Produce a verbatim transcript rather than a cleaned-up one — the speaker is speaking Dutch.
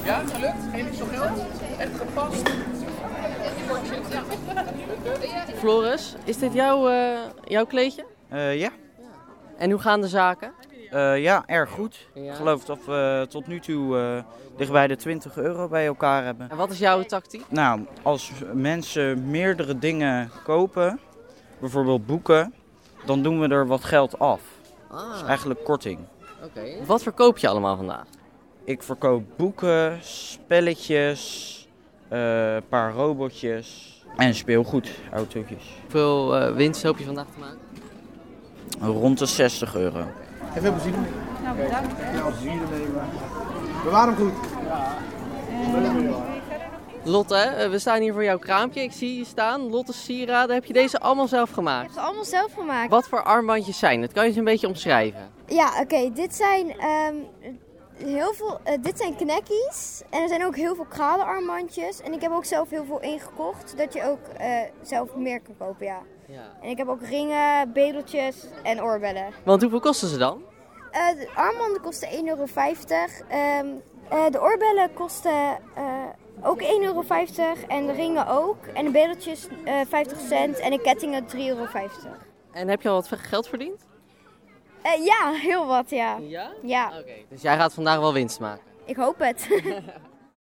Ja, gelukt. Geen extra geld. Echt gepast. Floris, is dit jouw, uh, jouw kleedje? Uh, ja. En hoe gaan de zaken? Uh, ja, erg goed. Ja. Ik geloof dat we tot nu toe uh, dichtbij de twintig euro bij elkaar hebben. En wat is jouw tactiek? Nou, als mensen meerdere dingen kopen, bijvoorbeeld boeken, dan doen we er wat geld af. Ah. Dat is eigenlijk korting. Oké. Okay. Wat verkoop je allemaal vandaag? Ik verkoop boeken, spelletjes, een uh, paar robotjes en speelgoed, autootjes. Hoeveel uh, winst hoop je vandaag te maken? Rond de zestig euro. En veel plezier mee. Nou, bedankt. Ja, plezier ermee. Bewaar hem goed. Ja. Lotte, we staan hier voor jouw kraampje. Ik zie je staan. Lotte's sieraden. Heb je deze allemaal zelf gemaakt? Ik heb ze allemaal zelf gemaakt. Wat voor armbandjes zijn het? Kan je ze een beetje omschrijven? Ja, oké. Okay. Dit zijn um, heel veel. Uh, dit zijn knackies. En er zijn ook heel veel kralenarmbandjes. En ik heb ook zelf heel veel ingekocht. Zodat je ook uh, zelf meer kan kopen, ja. Ja. En ik heb ook ringen, bedeltjes en oorbellen. Want hoeveel kosten ze dan? Uh, de armbanden kosten één euro vijftig. Um, uh, de oorbellen kosten uh, ook één euro vijftig. En de ringen ook. En de bedeltjes uh, vijftig cent. En de kettingen drie euro vijftig. En heb je al wat geld verdiend? Uh, ja, heel wat, ja. Ja? Ja. Oké. Okay. Dus jij gaat vandaag wel winst maken? Ik hoop het.